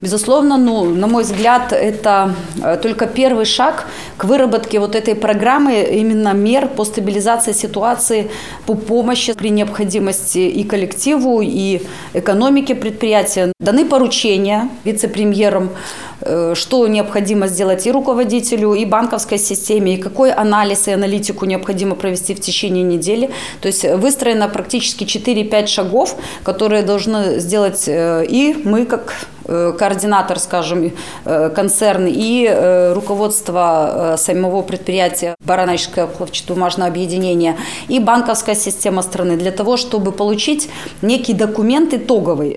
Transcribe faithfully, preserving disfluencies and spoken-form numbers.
Безусловно, ну, на мой взгляд, это только первый шаг к выработке вот этой программы, именно мер по стабилизации ситуации, по помощи при необходимости и коллективу, и экономике предприятия. Даны поручения вице-премьерам, что необходимо сделать и руководителю, и банковской системе, и какой анализ и аналитику необходимо провести в течение недели. То есть выстроено практически четыре-пять шагов, которые должны сделать и мы, как координатор, скажем, концерн, и руководство самого предприятия Барановичское хлопчатобумажное объединение, и банковская система страны для того, чтобы получить некий документ итоговый.